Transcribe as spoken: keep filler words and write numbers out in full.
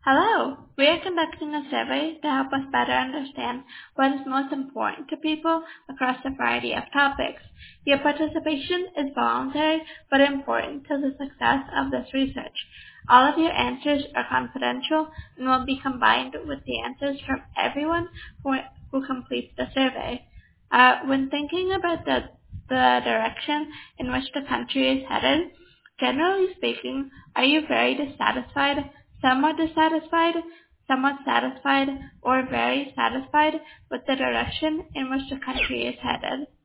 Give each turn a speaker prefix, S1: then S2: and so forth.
S1: Hello! We are conducting a survey to help us better understand what is most important to people across a variety of topics. Your participation is voluntary but important to the success of this research. All of your answers are confidential and will be combined with the answers from everyone who, who completes the survey. Uh, when thinking about the, the direction in which the country is headed, generally speaking, are you very dissatisfied, somewhat dissatisfied, somewhat satisfied, or very satisfied with the direction in which the country is headed?